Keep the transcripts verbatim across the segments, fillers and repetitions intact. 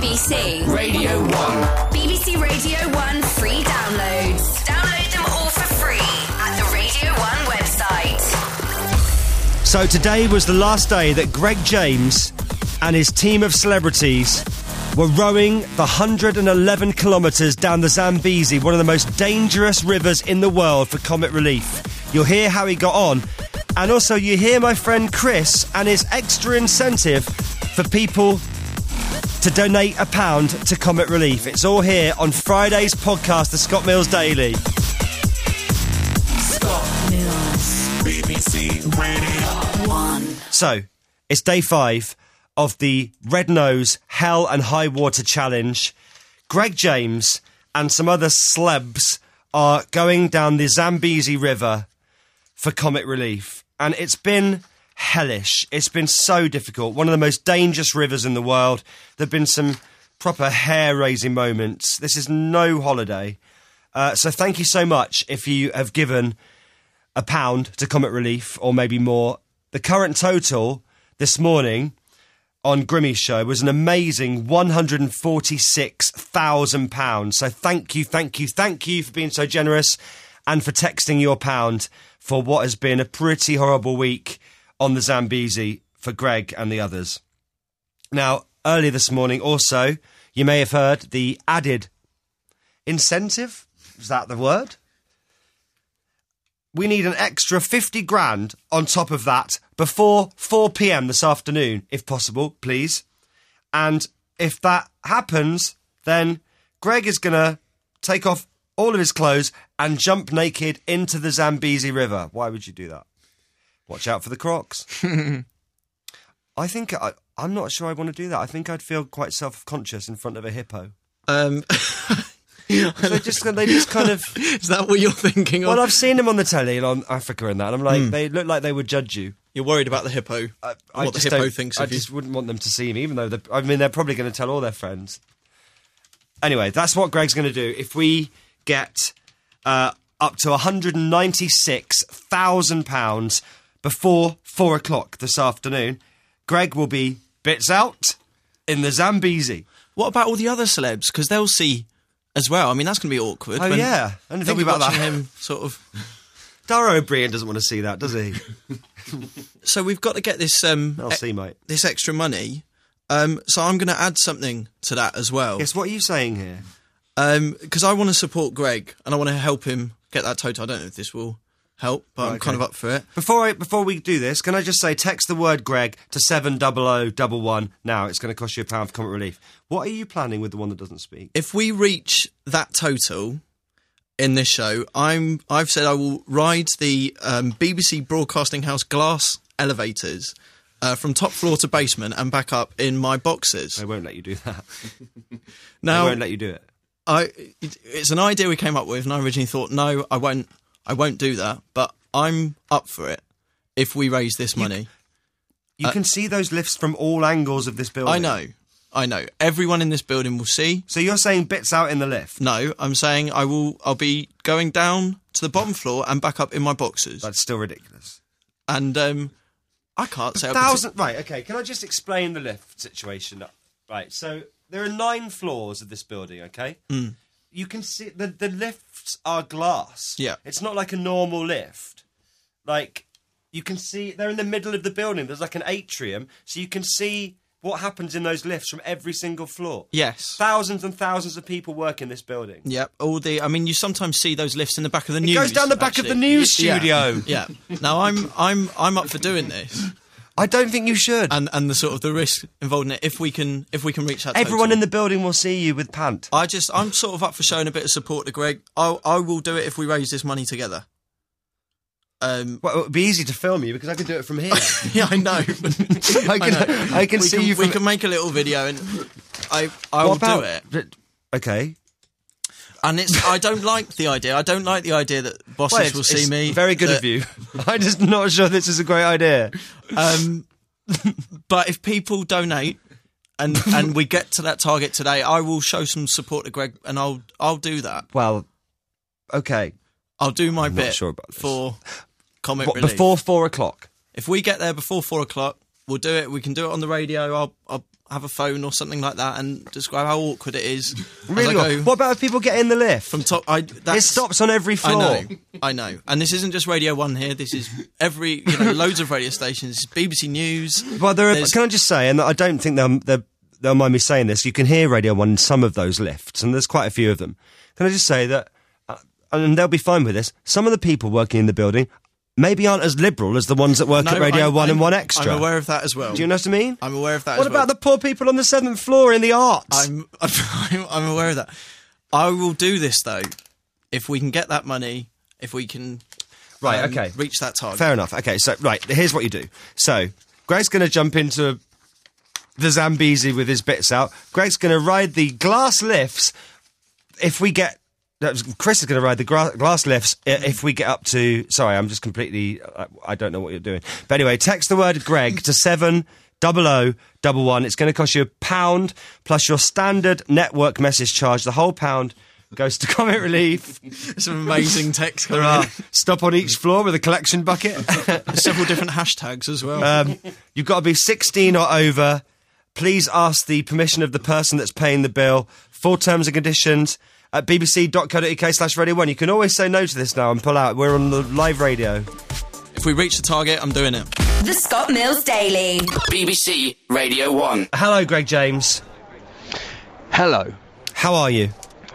B C Radio one. B B C Radio one free downloads. Download them all for free at the Radio one website. So today was the last day that Greg James and his team of celebrities were rowing the one hundred eleven kilometres down the Zambezi, one of the most dangerous rivers in the world, for Comet Relief. You'll hear how he got on. And also you hear my friend Chris and his extra incentive for people to donate a pound to Comet Relief. It's all here on Friday's podcast, The Scott Mills Daily. Scott Mills. B B C Radio one. So, it's day five of the Red Nose Hell and High Water Challenge. Greg James and some other celebs are going down the Zambezi River for Comet Relief. And it's been hellish. It's been so difficult. One of the most dangerous rivers in the world. There have been some proper hair-raising moments. This is no holiday. Uh, so thank you so much if you have given a pound to Comet Relief, or maybe more. The current total this morning on Grimmy's show was an amazing one hundred forty-six thousand pounds. So thank you, thank you, thank you for being so generous and for texting your pound for what has been a pretty horrible week on the Zambezi for Greg and the others. Now, earlier this morning also, you may have heard the added incentive. Is that the word? We need an extra fifty grand on top of that before four p.m. this afternoon, if possible, please. And if that happens, then Greg is going to take off all of his clothes and jump naked into the Zambezi River. Why would you do that? Watch out for the crocs. I think... I, I'm not sure I want to do that. I think I'd feel quite self-conscious in front of a hippo. Um... they just they just kind of... Is that what you're thinking of? Well, I've seen them on the telly and on Africa and that, and I'm like, mm. they look like they would judge you. You're worried about the hippo? I, I what the hippo don't, thinks I of you? I just wouldn't want them to see me, even though... I mean, they're probably going to tell all their friends. Anyway, that's what Greg's going to do. If we get uh, up to one hundred ninety-six thousand pounds before four o'clock this afternoon, Greg will be bits out in the Zambezi. What about all the other celebs? Because they'll see as well. I mean, that's going to be awkward. Oh, yeah. I didn't think about that. Him sort of... Dara O'Brien doesn't want to see that, does he? So we've got to get this... Um, I'll see, mate. This extra money. Um, so I'm going to add something to that as well. Yes, what are you saying here? Because um, I want to support Greg and I want to help him get that total. I don't know if this will help, but oh, I'm okay. kind of up for it. Before I, before we do this, can I just say, text the word Greg to seven double oh double one now. It's going to cost you a pound for Comet Relief. What are you planning with the one that doesn't speak? If we reach that total in this show, I'm, I've said I will ride the um, B B C Broadcasting House glass elevators uh, from top floor to basement and back up in my boxes. They won't let you do that. Now, they won't let you do it. I, it's an idea we came up with, and I originally thought, no, I won't. I won't do that. But I'm up for it if we raise this money. You, you uh, can see those lifts from all angles of this building. I know, I know. Everyone in this building will see. So you're saying bits out in the lift? No, I'm saying I will. I'll be going down to the bottom floor and back up in my boxes. That's still ridiculous. And um, I can't say a thousand. Right? Okay. Can I just explain the lift situation? Right. So. There are nine floors of this building, okay? Mm. You can see... The, the lifts are glass. Yeah. It's not like a normal lift. Like, you can see... They're in the middle of the building. There's like an atrium, so you can see what happens in those lifts from every single floor. Yes. Thousands and thousands of people work in this building. Yep. All the... I mean, you sometimes see those lifts in the back of the it news. It goes down the back actually. of the news studio. Yeah. yeah. Now, I'm, I'm, I'm up for doing this. I don't think you should. And and the sort of the risk involved in it, if we can if we can reach that Everyone total. in the building will see you with pant. I just, I'm sort of up for showing a bit of support to Greg. I I will do it if we raise this money together. Um, well, it would be easy to film you because I can do it from here. yeah, I know. I can, I, know. I can we see can, you from... We can make a little video and I, I will about, do it. Okay. And it's, I don't like the idea. I don't like the idea that bosses well, will see me. Very good that, of you. I'm just not sure this is a great idea. Um... But if people donate and and we get to that target today, I will show some support to Greg, and I'll I'll do that. Well, okay, I'll do my I'm bit not sure about this. for Comet what, Relief before four o'clock. If we get there before four o'clock, we'll do it. We can do it on the radio. I'll I'll, have a phone or something like that and describe how awkward it is. Really? as I go What about if people get in the lift? from top? I, that's, It stops on every floor. I know, I know. And this isn't just Radio One here. This is every, you know, loads of radio stations. B B C News. Well, there are, There's- can I just say, and I don't think they'll, they'll, they'll mind me saying this, you can hear Radio one in some of those lifts, and there's quite a few of them. Can I just say that, uh, and they'll be fine with this, some of the people working in the building maybe aren't as liberal as the ones that work No, at Radio I'm- one I'm- and one Extra. I'm aware of that as well. Do you know what I mean? I'm aware of that What as well. about the poor people on the seventh floor in the arts? I'm, I'm I'm aware of that. I will do this though, if we can get that money, if we can, Right, um, okay. reach that target. Fair enough. Okay, so, right, here's what you do. So, Greg's going to jump into the Zambezi with his bits out. Greg's going to ride the glass lifts if we get... no, Chris is going to ride the gra- glass lifts i- if we get up to... Sorry, I'm just completely... I, I don't know what you're doing. But anyway, text the word Greg to seven double oh double one. It's going to cost you a pound plus your standard network message charge. The whole pound goes to Comic Relief. Some amazing text There coming are in. stop on each floor with a collection bucket. There's several different hashtags as well. Um, you've got to be sixteen or over. Please ask the permission of the person that's paying the bill. Full terms and conditions at bbc.co.uk slash radio one. You can always say no to this now and pull out. We're on the live radio. If we reach the target, I'm doing it. The Scott Mills Daily. B B C Radio one. Hello, Greg James. Hello. How are you?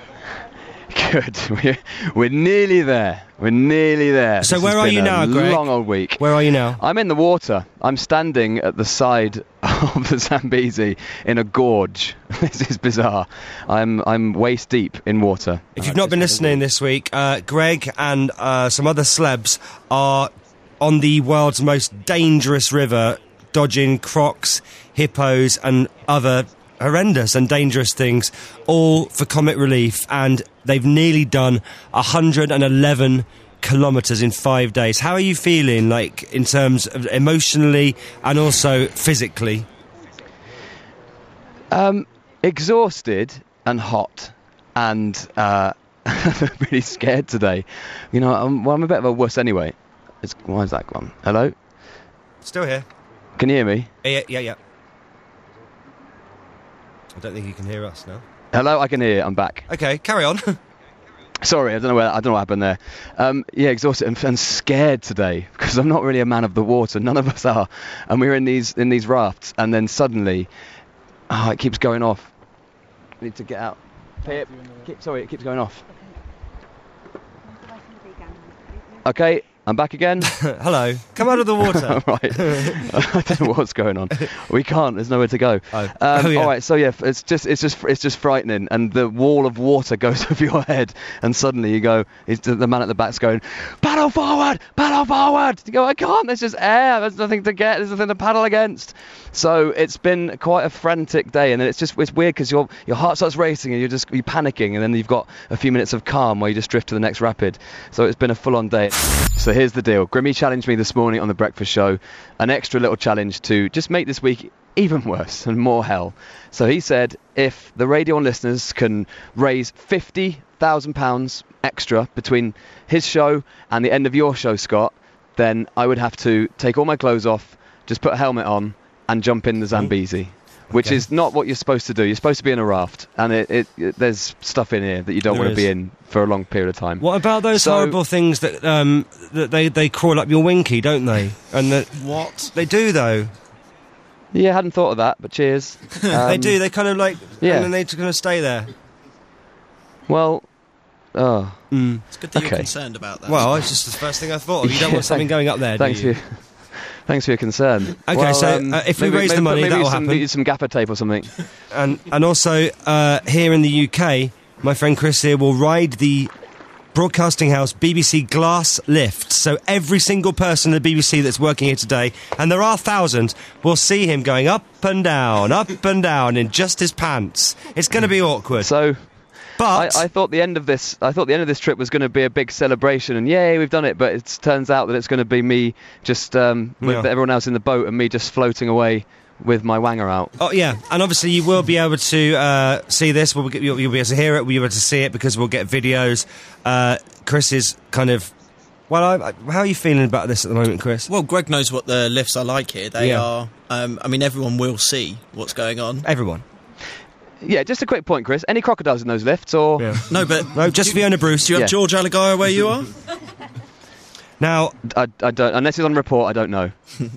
Good. We're, we're nearly there. We're nearly there. So This where has are been you a now, Greg? Long old week. Where are you now? I'm in the water. I'm standing at the side of the Zambezi in a gorge. This is bizarre. I'm I'm waist deep in water. If you've not been listening this week, uh, Greg and uh, some other celebs are on the world's most dangerous river, dodging crocs, hippos, and other horrendous and dangerous things, all for Comic Relief, and they've nearly done one hundred eleven kilometres in five days. How are you feeling, like, in terms of emotionally and also physically? Um, exhausted and hot, and uh, really scared today. You know, I'm, well, I'm a bit of a wuss anyway. It's, why is that gone? Hello? Still here. Can you hear me? Yeah, yeah, yeah. I don't think you can hear us now. Hello, I can hear you. I'm back. Okay, carry on. Sorry, I don't know where I don't know what happened there. Um, yeah, exhausted and, and scared today because I'm not really a man of the water. None of us are, and we were in these in these rafts, and then suddenly, oh, it keeps going off. I need to get out. Pip, keep, sorry, it keeps going off. Okay, I'm back again. Hello. Come out of the water. Right. I don't know what's going on. We can't. There's nowhere to go. Oh. Um, Oh, yeah. All right. So yeah, f- it's just it's just it's just frightening, and the wall of water goes over your head, and suddenly you go. It's the, the man at the back's going, paddle forward, paddle forward. You go, I can't. There's just air. There's nothing to get. There's nothing to paddle against. So it's been quite a frantic day, and then it's just it's weird because your your heart starts racing, and you're just you're panicking, and then you've got a few minutes of calm where you just drift to the next rapid. So it's been a full-on day. So here's the deal. Grimmy challenged me this morning on the breakfast show, an extra little challenge to just make this week even worse and more hell. So he said if the Radio one listeners can raise fifty thousand pounds extra between his show and the end of your show, Scott, then I would have to take all my clothes off, just put a helmet on and jump in the Zambezi. Which Okay. is not what you're supposed to do. You're supposed to be in a raft, and it, it, it there's stuff in here that you don't There want to is. be in for a long period of time. What about those So- horrible things that um that they, they crawl up your winky, don't they? And that What? they do though. Yeah, I hadn't thought of that, but cheers. they Um, do. They kind of like yeah. and then they just kind of stay there. Well, oh, It's good that you're Okay. concerned about that. Well, it's just the first thing I thought of. You don't Yeah, want something thank- going up there, thanks do you? for your, thanks for your concern. Okay, Well, so, um, uh, if we maybe- raise the maybe- money, maybe that'll some, happen. use some gaffer tape or something. And and also uh, here in the U K, my friend Chris here will ride the Broadcasting House B B C glass lift. So every single person in the B B C that's working here today, and there are thousands, will see him going up and down, up and down in just his pants. It's going to be awkward. So I, But I thought the end of this, I thought the end of this trip was going to be a big celebration, and yay, we've done it. But it turns out that it's going to be me just um, with Yeah. everyone else in the boat, and me just floating away with my wanger out. oh yeah, and obviously you will be able to uh, see this. We'll get, you'll, you'll be able to hear it. We'll be able to see it because we'll get videos. Uh, Chris is kind of Well, I, I, how are you feeling about this at the moment, Chris? Well, Greg knows what the lifts are like here. They Yeah. are. Um, I mean, everyone will see what's going on. Everyone. Yeah, just a quick point, Chris. Any crocodiles in those lifts, or Yeah. No, but No, just do, Fiona Bruce. do you have Yeah. George Alagaya where you are? Now, I, I don't. Unless it's on report, I don't know.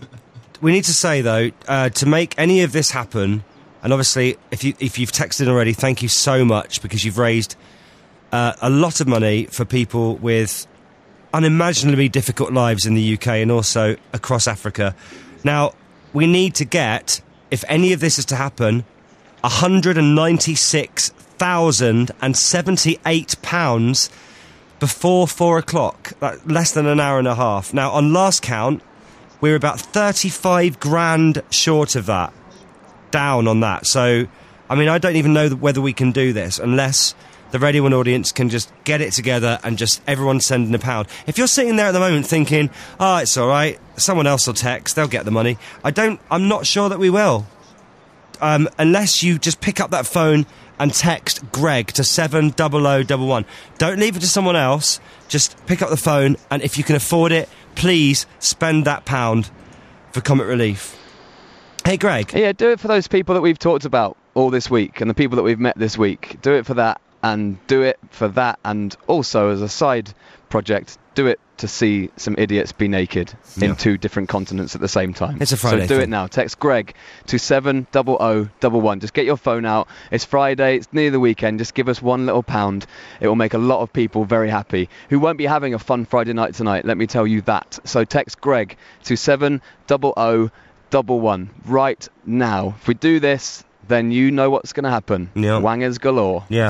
we need to say though, uh, to make any of this happen, and obviously, if you if you've texted already, thank you so much because you've raised uh, a lot of money for people with unimaginably difficult lives in the U K and also across Africa. Now, we need to get, if any of this is to happen, one hundred ninety-six thousand seventy-eight pounds before four o'clock, like less than an hour and a half. Now, on last count, we're about thirty-five grand short of that, down on that. So, I mean, I don't even know whether we can do this unless the Radio one audience can just get it together and just everyone sending a pound. If you're sitting there at the moment thinking, oh, it's all right, someone else will text, they'll get the money. I don't, I'm not sure that we will. Um, unless you just pick up that phone and text Greg to seven double oh double one. Don't leave it to someone else. Just pick up the phone, and if you can afford it, please spend that pound for Comic Relief. Hey, Greg. Yeah, do it for those people that we've talked about all this week and the people that we've met this week. Do it for that, and do it for that, and also as a side project, do it to see some idiots be naked Yeah. in two different continents at the same time. It's a Friday So do thing. it now. Text Greg to seven double oh double one. Just get your phone out. It's Friday. It's near the weekend. Just give us one little pound. It will make a lot of people very happy who won't be having a fun Friday night tonight. Let me tell you that. So text Greg to seven double oh double one right now. If we do this, then you know what's going to happen. Yeah. Wangers galore. Yeah.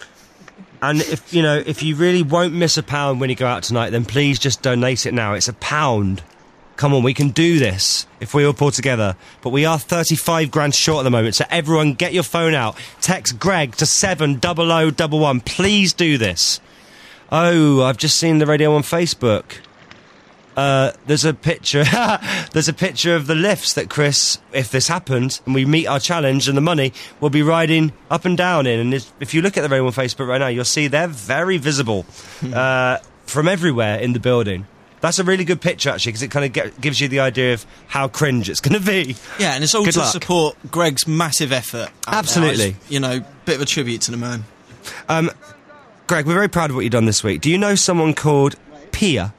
And if you know, if you really won't miss a pound when you go out tonight, then please just donate it now. It's a pound. Come on, we can do this if we all pull together. But we are thirty-five grand short at the moment, so everyone get your phone out. Text Greg to seven double oh double one. Please do this. Oh, I've just seen the Radio on Facebook. Uh, there's a picture. There's a picture of the lifts that Chris, if this happens and we meet our challenge, and the money will be riding up and down in. And if, if you look at the Radio on Facebook right now, you'll see they're very visible uh, from everywhere in the building. That's a really good picture actually, because it kind of get, gives you the idea of how cringe it's going to be. Yeah, and it's all Good to luck. support Greg's massive effort. out there. Absolutely. It's, you know, bit of a tribute to the man. Um, Greg, we're very proud of what you've done this week. Do you know someone called Pia?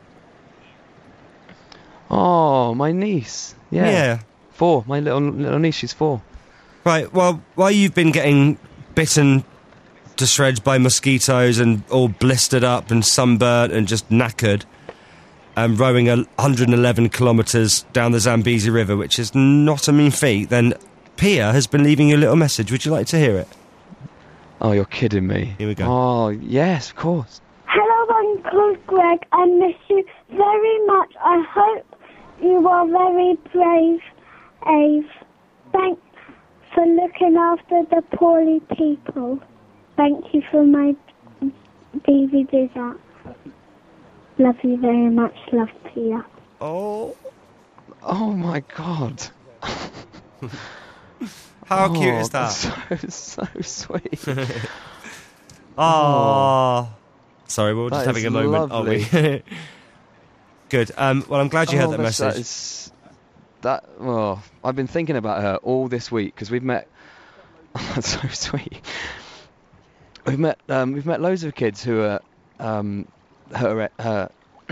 Oh, my niece. Yeah. Yeah. Four. My little little niece, she's four. Right, well, while you've been getting bitten to shreds by mosquitoes and all blistered up and sunburnt and just knackered, and rowing a one hundred eleven kilometres down the Zambezi River, which is not a mean feat, then Pia has been leaving you a little message. Would you like to hear it? Oh, you're kidding me. Here we go. Oh, yes, of course. Hello, Uncle Greg. I miss you very much. I hope you are very brave, Ave. Thanks for looking after the poorly people. Thank you for my D V Ds out. Love you very much. Love, Pia. Oh, Oh, my God. how Oh, cute is that? that's So, so sweet. Oh. Sorry, we're all just That having is a moment, lovely. aren't we? Good. Um, well, I'm glad you Oh, heard that that's- message. That, is, that oh, I've been thinking about her all this week because we've met. That's so sweet. We've met. Um, we've met loads of kids who are. Um, her. her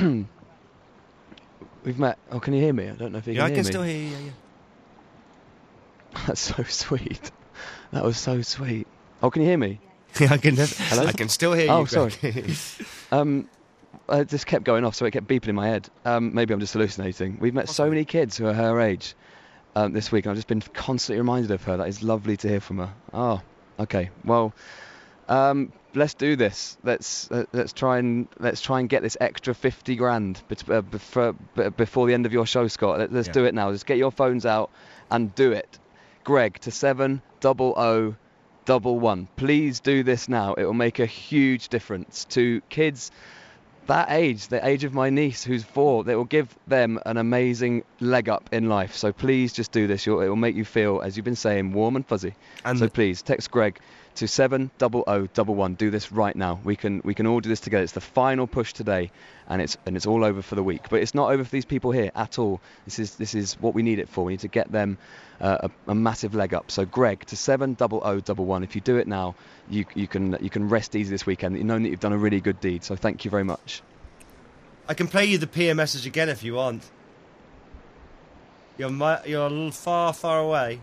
we've met. Oh, can you hear me? I don't know if you Yeah, I can can hear me. still hear you. Yeah, yeah. That's so sweet. That was so sweet. Oh, can you hear me? I can. Hello? I can still hear you. Oh, Greg. sorry. Um, it just kept going off, so it kept beeping in my head. Um, maybe I'm just hallucinating. We've met so many kids who are her age um, this week, and I've just been constantly reminded of her. That is lovely to hear from her. Oh, okay. Well, um, let's do this. Let's uh, let's try and let's try and get this extra fifty grand bet- uh, before before the end of your show, Scott. Let, let's Yeah. do it now. Just get your phones out and do it. Greg to seven double o double one. Please do this now. It will make a huge difference to kids that age, the age of my niece who's four. That will give them an amazing leg up in life. So please just do this. You'll, it will make you feel, as you've been saying, warm and fuzzy. And so please text Greg to seven double oh double one. Do this right now. We can we can all do this together. It's the final push today, and it's and it's all over for the week. But it's not over for these people here at all. This is this is what we need it for. We need to get them uh, a, a massive leg up. So Greg to seven double oh double one. If you do it now, you you can you can rest easy this weekend. You know that you've done a really good deed. So thank you very much. I can play you the P M message again if you want. You're mi- you're a little far, far away.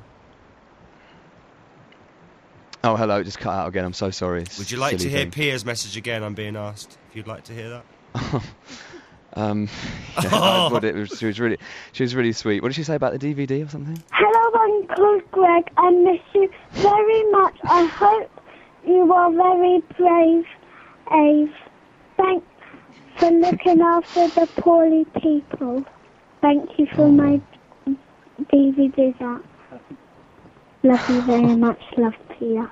Oh, hello, it just cut out again. I'm so sorry. It's Would you like silly to hear thing. Pia's message again? I'm being asked. If you'd like to hear that. um, yeah, I would. It was, she was really, she was really sweet. What did she say about the D V D or something? Hello, Uncle Greg. I miss you very much. I hope you are very brave, Ave. Thanks for looking after the poorly people. Thank you for my D V Ds out. Love you very much. Love, Pia.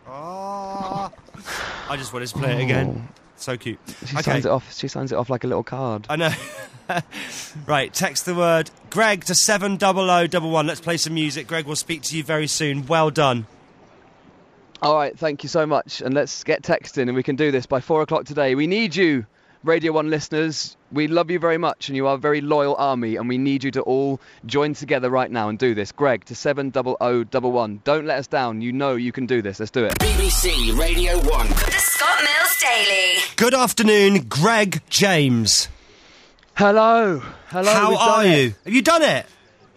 Oh, I just wanted to play it again. So cute. She Okay. signs it off. She signs it off like a little card. I know. Right, text the word Greg to seven double oh double one. Let's play some music. Greg will speak to you very soon. Well done. All right, thank you so much, and let's get texting, and we can do this by four o'clock today. We need you, Radio One listeners. We love you very much, and you are a very loyal army, and we need you to all join together right now and do this. Greg to seven double oh double one. Don't let us down. You know you can do this. Let's do it. B B C Radio one. The Scott Mills Daily. Good afternoon, Greg James. Hello. Hello. How we've done are it. you? Have you done it?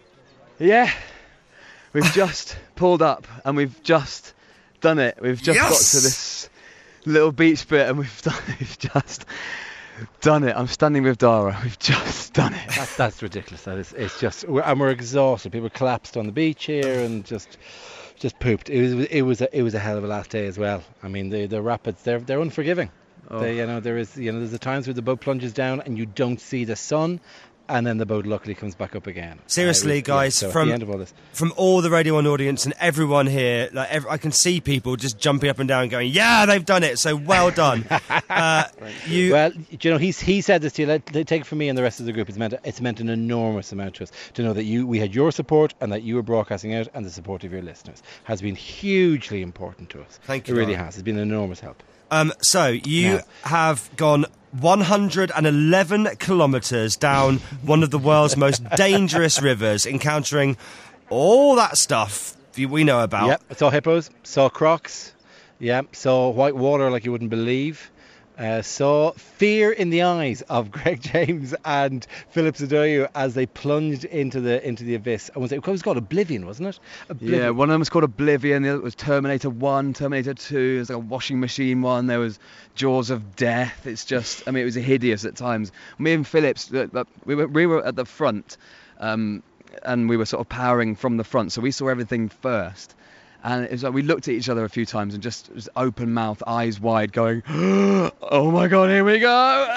Yeah. We've just pulled up, and we've just done it. We've just Yes! got to this little beach bit, and we've done. We've just done it. I'm standing with Dara. We've just done it. That's, that's ridiculous. That is, it's just, we're, and we're exhausted. People collapsed on the beach here and just, just pooped. It was, it was, a, it was a hell of a last day as well. I mean, the the rapids, they're they're unforgiving. Oh. They, you know, there is, you know, there's the times where the boat plunges down and you don't see the sun, and then the boat luckily comes back up again. Seriously, Uh, it was- guys, yeah, so from- at the end of all this, From all the Radio one audience and everyone here, like ev- I can see people just jumping up and down going, yeah, they've done it, so well done. uh, you, well, you know, he's he said this to you. Let, let- take it from me and the rest of the group. It's meant it's meant an enormous amount to us to know that you we had your support and that you were broadcasting out, and the support of your listeners has been hugely important to us. Thank you, It really Darren. has. It's been an enormous help. Um, so you Yeah. have gone one hundred eleven kilometres down one of the world's most dangerous rivers, encountering all that stuff you- we know about. Yep, saw hippos, saw crocs, yeah, saw white water like you wouldn't believe. Uh, saw fear in the eyes of Greg James and Philip Zadoyu as they plunged into the into the abyss. I was it was called Oblivion, wasn't it? Oblivion. Yeah, one of them was called Oblivion, the other was Terminator one, Terminator two, there's like a washing machine one, there was Jaws of Death. It's just, I mean, it was hideous at times. Me and Phillips, uh, uh, we were, we were at the front, um, and we were sort of powering from the front, so we saw everything first. And it was like we looked at each other a few times and just, just open mouth, eyes wide, going, oh my God, here we go.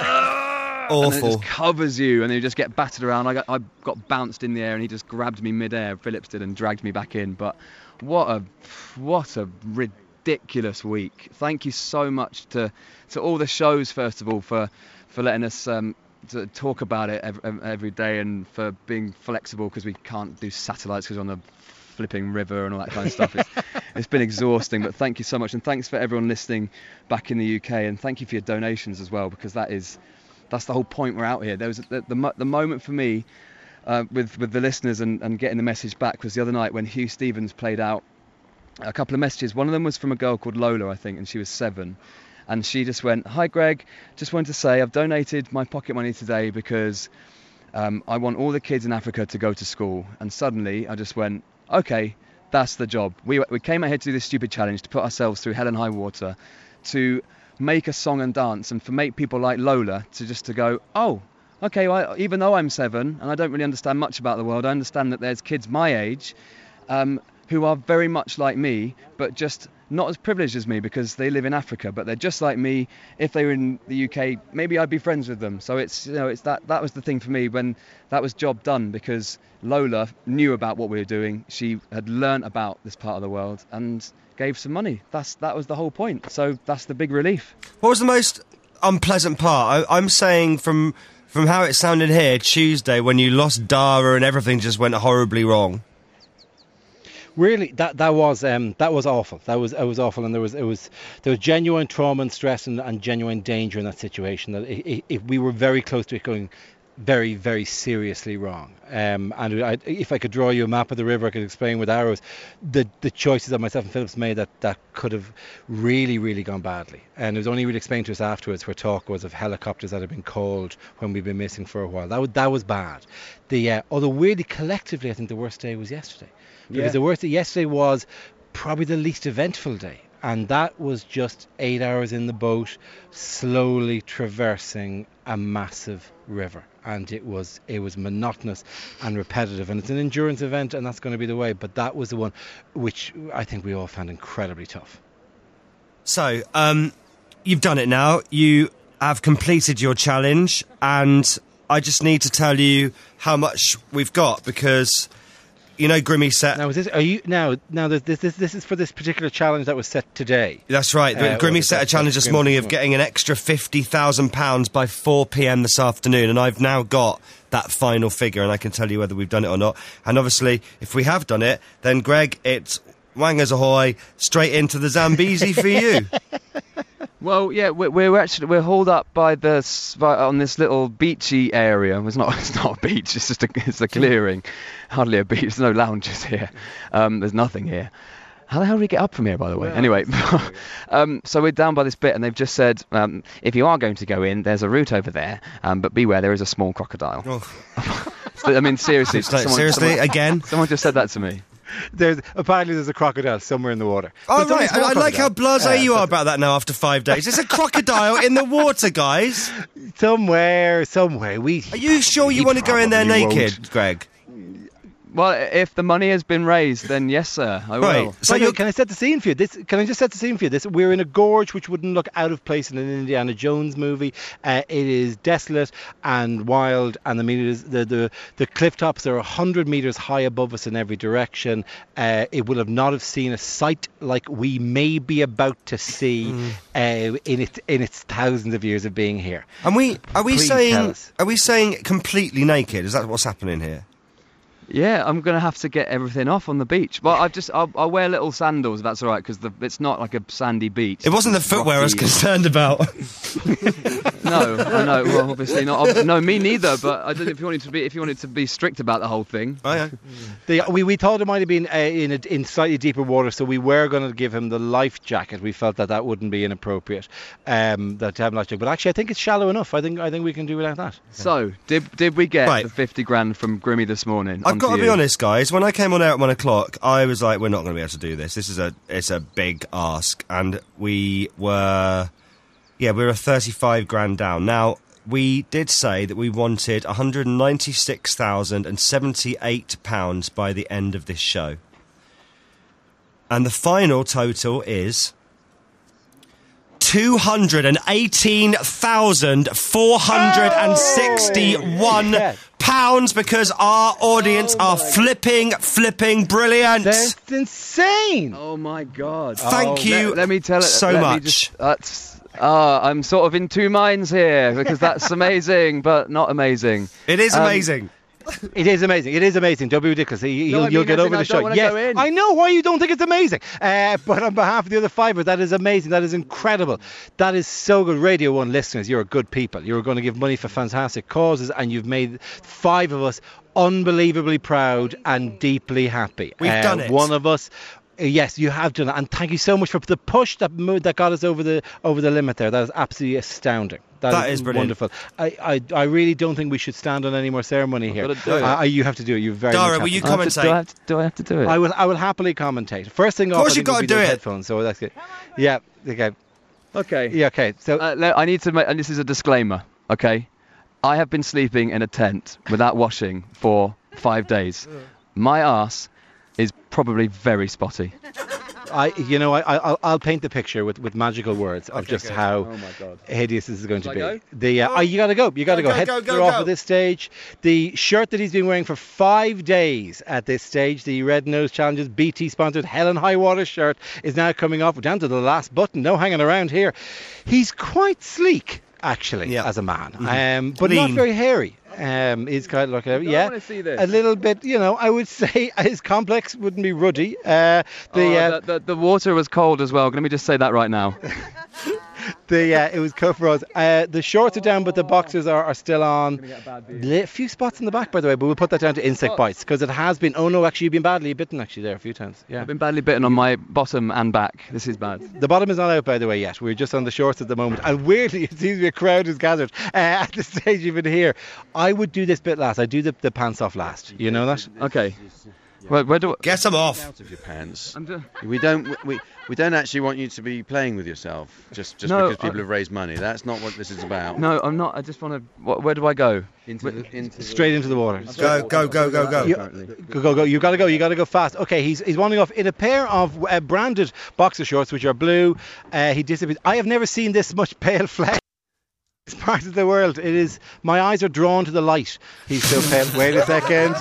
Awful. And it just covers you, and you just get battered around. I got, I got bounced in the air, and he just grabbed me mid-air. Phillips did, and dragged me back in. But what a, what a ridiculous week! Thank you so much to, to all the shows, first of all, for, for letting us um, to talk about it every, every day, and for being flexible because we can't do satellites because we're on the flipping river and all that kind of stuff. It's, it's been exhausting, but thank you so much, and thanks for everyone listening back in the U K, and thank you for your donations as well, because that is that's the whole point. We're out here. There was the the, mo- the moment for me uh, with with the listeners and, and getting the message back was the other night when Hugh Stevens played out a couple of messages. One of them was from a girl called Lola, I think, and she was seven, and she just went, "Hi Greg, just wanted to say I've donated my pocket money today because um, I want all the kids in Africa to go to school." And suddenly I just went, okay, that's the job. We we came out here to do this stupid challenge, to put ourselves through hell and high water, to make a song and dance, and for make people like Lola to just to go, oh, okay, well, even though I'm seven and I don't really understand much about the world, I understand that there's kids my age um, who are very much like me, but just not as privileged as me because they live in Africa, but they're just like me. If they were in the U K, maybe I'd be friends with them. So it's, you know, it's that that was the thing for me when that was job done, because Lola knew about what we were doing. She had learnt about this part of the world and gave some money. That's that was the whole point. So that's the big relief. What was the most unpleasant part? I, I'm saying from from how it sounded here, Tuesday, when you lost Dara and everything just went horribly wrong. Really, that that was um, that was awful. That was it was awful, and there was it was there was genuine trauma and stress and, and genuine danger in that situation. That if, if we were very close to it going very, very seriously wrong. Um, and I, if I could draw you a map of the river, I could explain with arrows the the choices that myself and Phillips made that, that could have really, really gone badly. And it was only really explained to us afterwards, where talk was of helicopters that had been called when we'd been missing for a while. That was, that was bad. The uh, although weirdly, collectively, I think the worst day was yesterday. Because Yeah. the worst day yesterday was probably the least eventful day. And that was just eight hours in the boat, slowly traversing a massive river. And it was it was monotonous and repetitive. And it's an endurance event, and that's going to be the way. But that was the one which I think we all found incredibly tough. So, um, you've done it now. You have completed your challenge, and I just need to tell you how much we've got, because... You know, Grimmy set. Now, is this, are you now? Now, this, this this is for this particular challenge that was set today. That's right. Uh, Grimmy well, set a that's- challenge that's this morning of Grimmy's getting an extra fifty thousand pounds by four p.m. this afternoon, and I've now got that final figure, and I can tell you whether we've done it or not. And obviously, if we have done it, then Greg, it's wangers ahoy, straight into the Zambezi for you. Well, yeah, we're, we're actually we're hauled up by the s- by, on this little beachy area. It's not it's not a beach. It's just a it's a clearing, hardly a beach. There's no lounges here. Um, there's nothing here. How the hell do we get up from here, by the way? Well, Anyway, um, so we're down by this bit, and they've just said um, if you are going to go in, there's a route over there, um, but beware, there is a small crocodile. Oh. So, I mean, seriously, It's like, someone- seriously, someone- again? someone just said that to me. There's apparently there's a crocodile somewhere in the water. Oh, But it's only a right. small I, I like how crocodile. blasé Uh, you are about that now after five days. There's a crocodile in the water, guys. Somewhere, somewhere. We. Are you sure you He want to go in there probably naked, won't. Greg? Well, if the money has been raised, then yes, sir, I will. Right. So So you're... can I set the scene for you? This can I just set the scene for you? This we're in a gorge which wouldn't look out of place in an Indiana Jones movie. Uh, it is desolate and wild, and I mean it is, the the the cliff tops are a hundred meters high above us in every direction. Uh, it will have not have seen a sight like we may be about to see uh, in its in its thousands of years of being here. And we are we Please tell saying us. are we saying completely naked? Is that what's happening here? Yeah, I'm going to have to get everything off on the beach. Well, I've just I'll, I'll wear little sandals if that's all right, because it's not like a sandy beach. It wasn't the It's footwear I was rocky. concerned about. No, I know. Well, obviously not. Ob- No, me neither. But I don't know if you wanted to be if you wanted to be strict about the whole thing. Oh, yeah. The, we, we thought it might have been uh, in, a, in slightly deeper water, so we were going to give him the life jacket. We felt that that wouldn't be inappropriate, um, that to have a life jacket. But actually, I think it's shallow enough. I think I think we can do without that. So, did did we get Right. the fifty grand from Grimmy this morning? I've onto got to be you? honest, guys. When I came on air at one o'clock, I was like, "We're not going to be able to do this. This is a it's a big ask," and we were, yeah, we were thirty-five grand down. Now we did say that we wanted one hundred ninety-six thousand and seventy-eight pounds by the end of this show, and the final total is two hundred eighteen thousand four hundred sixty-one Oh, pounds, because our audience are flipping, flipping brilliant. That's insane. Oh my God! Thank Oh, you Let, let me tell it so let me much. just- that's. Uh, I'm sort of in two minds here, because that's amazing, but not amazing. It is Um, amazing. It is amazing. It is amazing. Don't be ridiculous. You, you'll, I you'll mean, get as over in I the don't show. wanna Yes, go in. I know why you don't think it's amazing. Uh, but on behalf of the other fivers, that is amazing. That is incredible. That is so good. Radio One listeners, you're good people. You're going to give money for fantastic causes, and you've made five of us unbelievably proud and deeply happy. We've Uh, done it. One of us. uh, Yes, you have done it, and thank you so much for the push that mo- that got us over the over the limit there. That is absolutely astounding. That is brilliant. Wonderful. I, I I really don't think we should stand on any more ceremony here. gotta do it. Uh, uh, you have to do it. You very Dara, much have will you to. I have to- commentate? do, I have to, do I have to do it? I will. I will happily commentate. First thing Of off, course I you think, will gotta be do those it. Headphones, so that's good. Yeah. Okay. okay. Yeah. Okay. So Uh, le- I need to make, and this is a disclaimer, okay? I have been sleeping in a tent without washing for five days. My arse is probably very spotty. I, you know, I, I I'll, I'll paint the picture with, with magical words of just good. how Oh my God. hideous this is going Shall to be. I go? The uh, oh, you got to go. You got to Go, go. go, Head go, go, you're off go. at this stage. The shirt that he's been wearing for five days at this stage, the Red Nose Challenges B T sponsored Hell and High Water shirt, is now coming off. We're down to the last button. No hanging around here. He's quite sleek. actually, Yeah. as a man, Mm-hmm. um, but not Lean. very hairy. Um, he's kind of like a, yeah, wanna see this. a little bit. You know, I would say his complex wouldn't be ruddy. Uh, the, Oh, uh, the, the the water was cold as well. Let me just say that right now. the uh, it was cut for us. Uh, the shorts are down, but the boxers are, are still on. A few spots in the back, by the way, but we'll put that down to insect bites because it has been. Oh no, actually, you've been badly bitten actually there a few times. Yeah. I've been badly bitten on my bottom and back. This is bad. The bottom is not out, by the way, yet. We're just on the shorts at the moment. And weirdly, it seems to be a crowd has gathered uh, at the stage even here. I would do this bit last. I do the, the pants off last. You know that? Okay. Where, where do I... Get them off. Out of your pants. I'm do- We don't. We we don't actually want you to be playing with yourself just just No, because people I- have raised money. That's not what this is about. No, I'm not. I just want to... Where do I go? Into the, into Straight into the water. Go, go, go, go, go. You- Go, go, go. You got to go. You got to go fast. Okay, he's he's wandering off in a pair of uh, branded boxer shorts, which are blue. Uh, he disappears. I have never seen this much pale flesh. This part of the world. It is. My eyes are drawn to the light. He's so pale. Wait a second.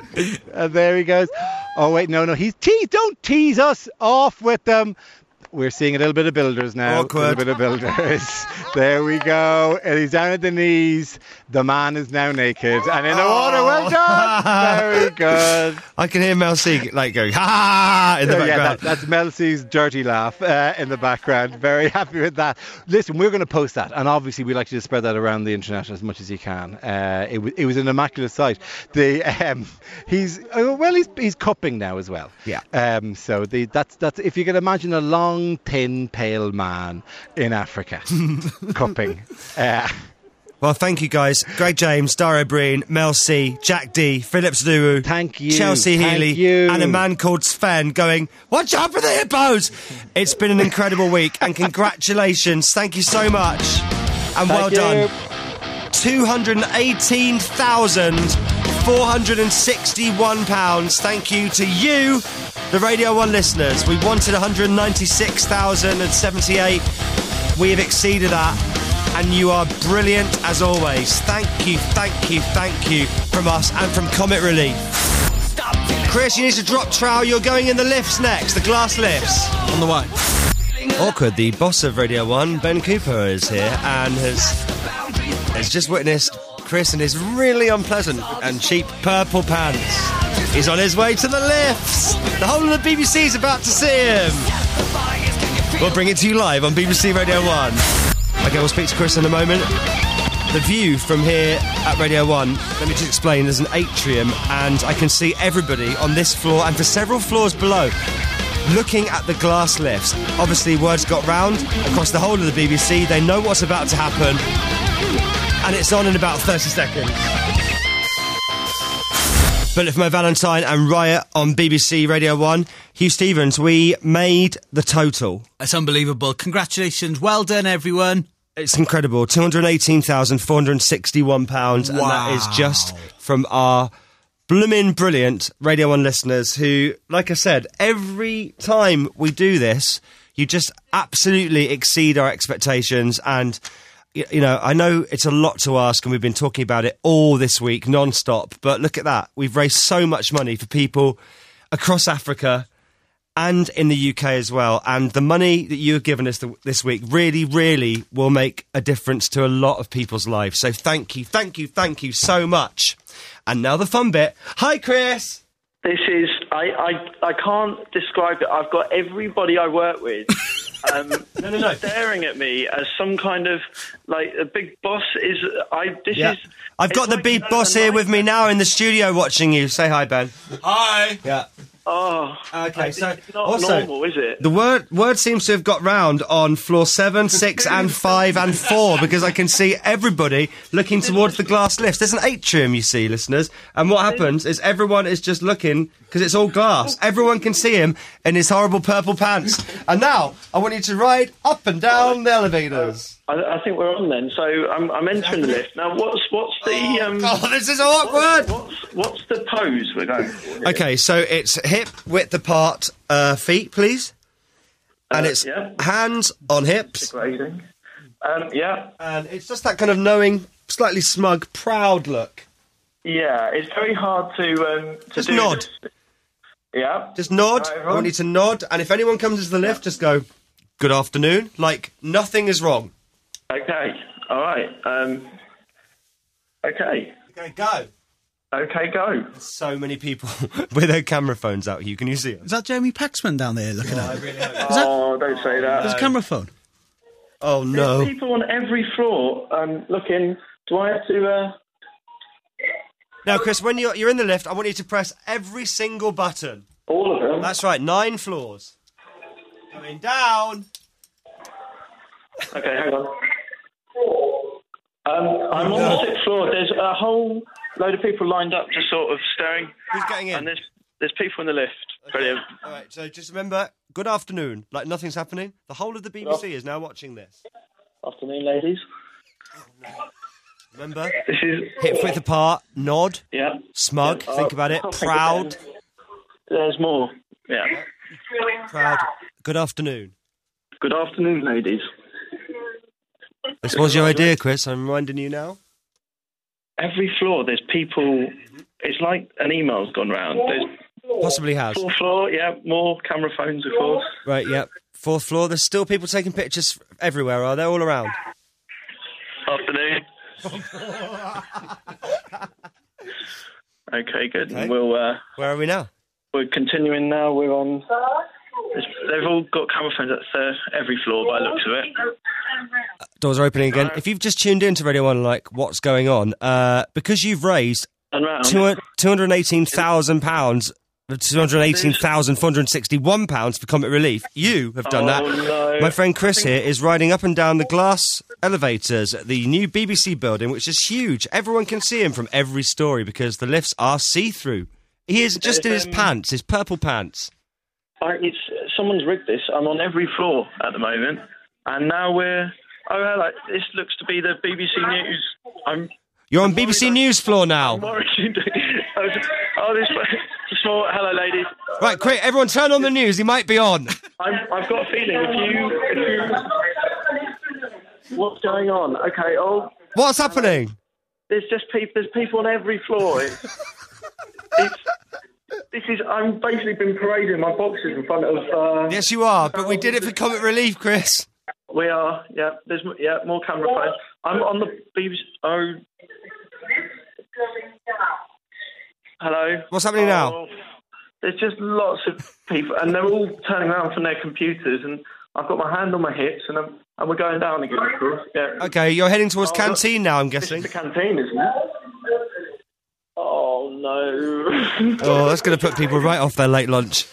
And there he goes. Oh wait, no, no. He's tease. Don't tease us. Off with them. We're seeing a little bit of builders now. Awkward. A little bit of builders. There we go. And he's down at the knees. The man is now naked and in the water. Well done. Very good. I can hear Mel C like going, ha ha, in the Oh, yeah, background. that, that's Mel C's dirty laugh uh, in the background. Very happy with that. Listen, we're going to post that, and obviously we like you to spread that around the internet as much as you can. Uh, it, w- it was an immaculate sight. The um, he's uh, well, he's he's cupping now as well. Yeah. Um. So the that's that's if you can imagine a long, thin, pale man in Africa cupping. Uh, Well, thank you guys. Greg James, Dara Breen, Mel C, Jack D, Philip Zduru, Thank you. Chelsea Thank Healy, you. and a man called Sven going, watch out for the hippos! It's been an incredible week, and congratulations. Thank you so much. And well Thank you. done. two hundred eighteen thousand four hundred sixty-one pounds. Thank you to you, the Radio one listeners. We wanted one hundred ninety-six thousand seventy-eight. We have exceeded that. And you are brilliant as always. Thank you, thank you, thank you from us and from Comet Relief. Chris, you need to drop trowel. You're going in the lifts next, the glass lifts. On the way. Awkward, the boss of Radio one, Ben Cooper, is here and has, has just witnessed Chris in his really unpleasant and cheap purple pants. He's on his way to the lifts. The whole of the B B C is about to see him. We'll bring it to you live on B B C Radio one. Okay, we'll speak to Chris in a moment. The view from here at Radio one, let me just explain, there's an atrium and I can see everybody on this floor and for several floors below looking at the glass lifts. Obviously, words got round across the whole of the B B C. They know what's about to happen and it's on in about thirty seconds. Bullet for Mo Valentine and Riot on B B C Radio one. Hugh Stevens, we made the total. It's unbelievable. Congratulations. Well done, everyone. It's incredible. two hundred eighteen thousand four hundred sixty-one pounds. And that is just from our bloomin' brilliant Radio one listeners who, like I said, every time we do this, you just absolutely exceed our expectations. And, y- you know, I know it's a lot to ask and we've been talking about it all this week, non-stop. But look at that. We've raised so much money for people across Africa and in the U K as well. And the money that you have given us th- this week really, really will make a difference to a lot of people's lives. So thank you, thank you, thank you so much. And now the fun bit. Hi, Chris. This is, I, I, I can't describe it. I've got everybody I work with um, No, no, no. staring at me as some kind of, like, a big boss is, I, this Yeah. is... I've got it's the like big a- boss a here with me nightmare. now in the studio watching you. Say hi, Ben. Hi. Yeah. Oh, Okay, so it's not also, normal, is it? The word word seems to have got round on floor seven, six, and five, and four because I can see everybody looking towards the glass lifts. There's an atrium, you see, listeners, and what happens is everyone is just looking because it's all glass. Everyone can see him in his horrible purple pants. And now I want you to ride up and down the elevators. I, I think we're on then. So I'm, I'm entering the lift. Now, what's what's the... Um, Oh, this is awkward. What's, what's the pose we're going for here? Okay, so it's hip width apart, uh, feet, please, and Uh, it's yeah. hands on hips. Grading. Um, yeah, And it's just that kind of knowing, slightly smug, proud look. yeah. It's very hard to um, to Just do nod. this. Yeah. Just nod. Right, I everyone. want you to nod. And if anyone comes into the lift, just go, good afternoon. Like, nothing is wrong. Okay. All right. Um, okay. Okay, go. Okay, go. There's so many people with their camera phones out here. Can you see them? Is that Jeremy Paxman down there looking Oh, at I it? really hope not. Oh, don't say that. There's a camera phone. Oh, no. There's people on every floor um, looking. Do I have to... Uh... Now, Chris, when you're, you're in the lift, I want you to press every single button. All of them? That's right, nine floors. Going down. Okay, hang on. Um, I'm on the sixth floor. There's a whole load of people lined up, just sort of staring. Who's getting in? And there's there's people in the lift. Brilliant. All right, so just remember, good afternoon. Like nothing's happening. The whole of the B B C is now watching this. Afternoon, ladies. Remember, This is hip width apart, nod, yeah. smug, Yeah, think uh, about it, I'll think proud, again. There's more. Yeah. proud. Good afternoon. Good afternoon, ladies. This was your idea, Chris. I'm reminding you now. Every floor, there's people. It's like an email's gone round. There's Possibly has. fourth floor, yeah, more camera phones, of course. Right, yep. Fourth floor. There's still people taking pictures everywhere, are they? All around. Afternoon. Okay, good. Okay. We'll uh, Where are we now? we're continuing now. We're on. it's- They've all got camera phones at uh, every floor by the looks of it. Doors are opening again. If you've just tuned in to Radio one, like, what's going on? Uh, because you've raised And round. two hundred eighteen thousand pounds, two hundred eighteen thousand four hundred sixty-one pounds for Comet Relief. You have done Oh, that. no. My friend Chris here is riding up and down the glass elevators at the new B B C building, which is huge. Everyone can see him from every story because the lifts are see-through. He is just in his Um, pants, his purple pants. I, it's someone's rigged this. I'm on every floor at the moment, and now we're. Oh, hello. This looks to be the B B C News. I'm. You're on B B C News floor now. I'm worried. oh, this small. Hello, ladies. Right, quick, everyone turn on the news. He might be on. I'm, I've got a feeling if you, if you. What's going on? Okay. Oh, What's happening? there's just people. There's people on every floor. It's. it's this is. I'm basically been parading my boxes in front of. Uh, Yes, you are, but we did it for Comet Relief, Chris. We are. Yeah. There's. Yeah. More camera phones. I'm on the B B C. Oh. Hello. What's happening now? Oh, there's just lots of people, and they're all turning around from their computers, and I've got my hand on my hips, and I'm, and we're going down again, of course. Yeah. Okay, you're heading towards Oh, Canteen now, I'm This is guessing. the canteen, isn't it? Oh no. Oh, that's going to put people right off their late lunch.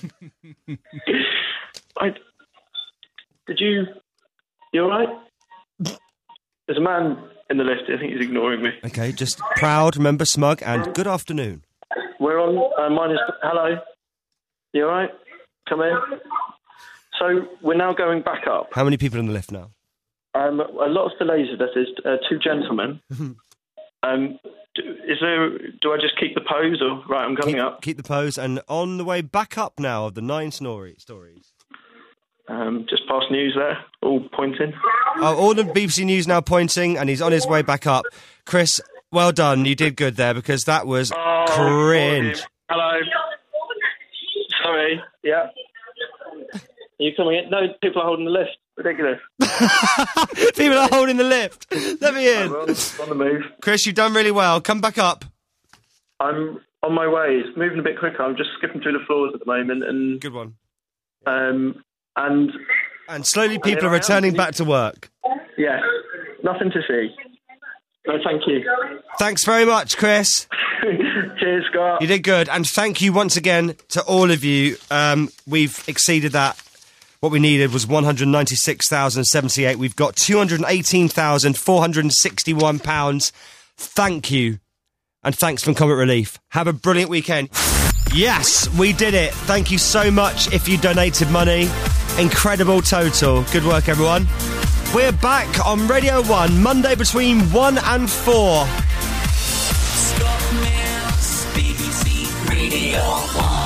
I, did you? You all right? There's a man in the lift. I think he's ignoring me. Okay, just proud, remember, smug, and good afternoon. We're on. Uh, mine is. Hello. You all right? Come in. So we're now going back up. How many people in the lift now? Um, a lot of delays. That is uh, two gentlemen. um, do, is there? Do I just keep the pose, or right? I'm coming Keep, up. keep the pose, and on the way back up now of the nine snory stories. Um, just past news there, all pointing. Oh, all the B B C News now pointing, and he's on his way back up. Chris, well done. You did good there because that was Oh, cringe. Hello. Sorry. Yeah. Are you coming in? No, people are holding the lift. Ridiculous. People are holding the lift. Let me in. We're on, on the move. Chris, you've done really well. Come back up. I'm on my way. It's moving a bit quicker. I'm just skipping through the floors at the moment, and Good one. um, and And slowly people here are I am. returning back to work. yeah, nothing to see. No, thank you. Thanks very much, Chris. Cheers, Scott. You did good. And thank you once again to all of you. Um, we've exceeded that. What we needed was one hundred ninety-six thousand seventy-eight. We've got two hundred eighteen thousand four hundred sixty-one pounds. Thank you. And thanks from Comet Relief. Have a brilliant weekend. Yes, we did it. Thank you so much if you donated money. Incredible total. Good work, everyone. We're back on Radio one, Monday between one and four. Scott Mills, B B C Radio one.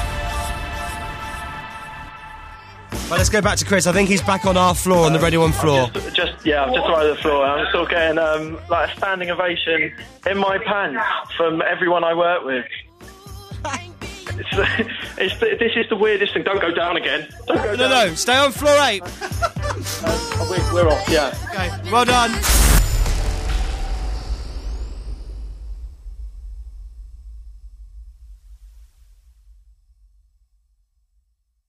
Right, let's go back to Chris. I think he's back on our floor, on the Radio one floor. Just, just yeah, I've just arrived at the floor. I'm still getting um, like a standing ovation in my pants from everyone I work with. It's, it's, this is the weirdest thing. Don't go down again. Don't go No, down. no, stay on floor eight. Uh, we're, we're off. Yeah. Okay, well done.